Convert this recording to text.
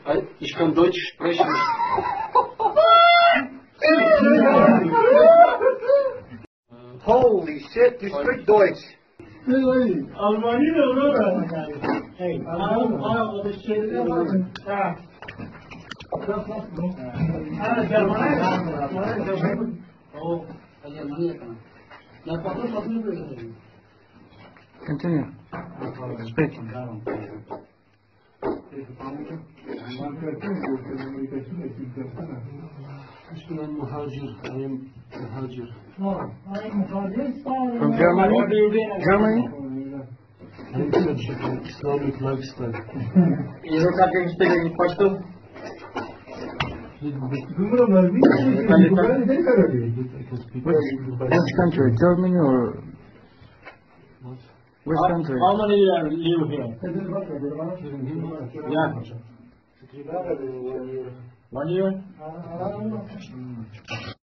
Ich kann Deutsch sprechen. Holy shit, you speak Deutsch. Almanya da olur. Hey, o da şey. Ha. Ana Germanya. Oh, Germania kan. Ya patron böyle. Continue. Speak. I'm muhajir. I am muhajir. From Germany? Germany? I'm from Islamic lifestyle. You can speak in Pashto? Which country? Germany or which country? How many years live here? Yeah. 1 year.